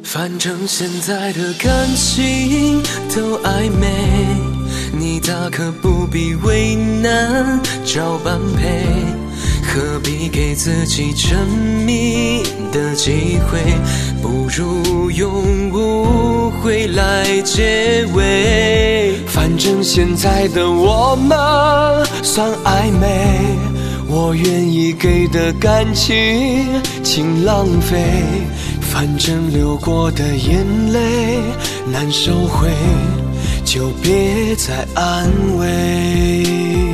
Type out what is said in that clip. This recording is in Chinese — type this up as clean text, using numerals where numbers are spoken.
反正现在的感情都暧昧，你大可不必为难找般配，何必给自己证明的机会，不如用误会来结尾。反正现在的我们算暧昧，我愿意给的感情请浪费，反正流过的眼泪难收回，就别再安慰。